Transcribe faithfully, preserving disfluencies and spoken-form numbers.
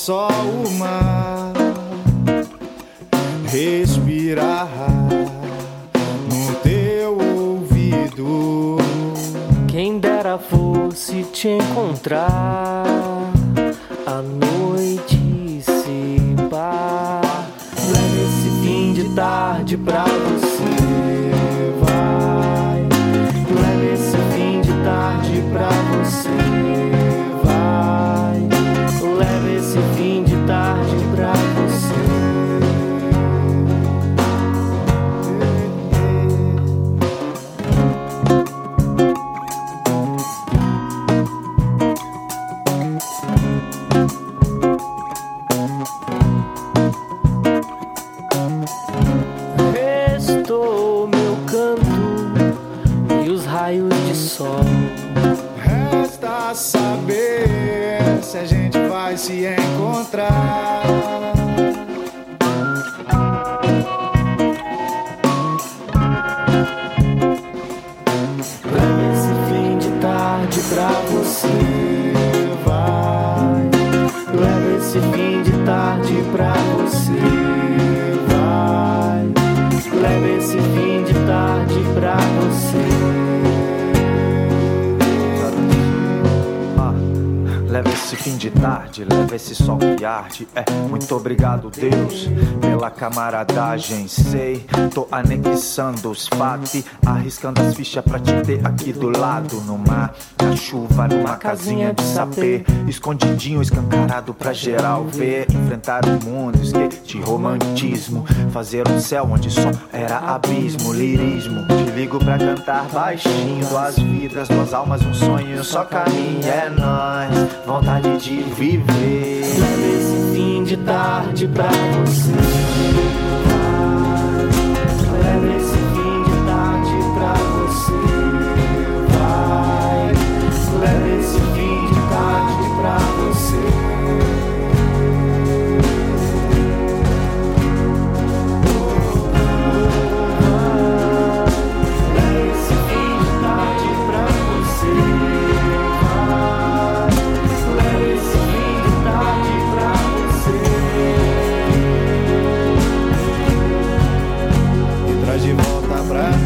só o mar respirar no teu ouvido. Quem dera fosse te encontrar à noite se pá. Leve esse fim de tarde pra você, vai. Leve esse fim de tarde pra você, vai. Leve esse fim de tarde pra você. Restou meu canto e os raios de sol. Resta saber se a gente vai se encontrar. Leve esse fim de tarde pra você, vai. Leve esse fim de tarde pra você, vai. Leve esse fim de tarde pra você. Leva esse fim de tarde, leva esse sol que arde. É, muito obrigado, Deus, pela camaradagem. Sei, tô anexando os fatos, arriscando as fichas pra te ter aqui do lado. No mar, na chuva, numa casinha de sapê, escondidinho, escancarado pra geral ver. Enfrentar o mundo, skate, romantismo, fazer um céu onde som era abismo, lirismo. Te ligo pra cantar baixinho, duas vidas, duas almas, um sonho, um só caminho, é nóis. Vontade de viver. Leve esse fim de tarde pra você, vai. Leve esse fim de tarde pra você, vai. Leve esse fim de tarde pra você. Leve esse fim de tarde pra você, vai. Leve esse fim de tarde pra você. E traz de volta pra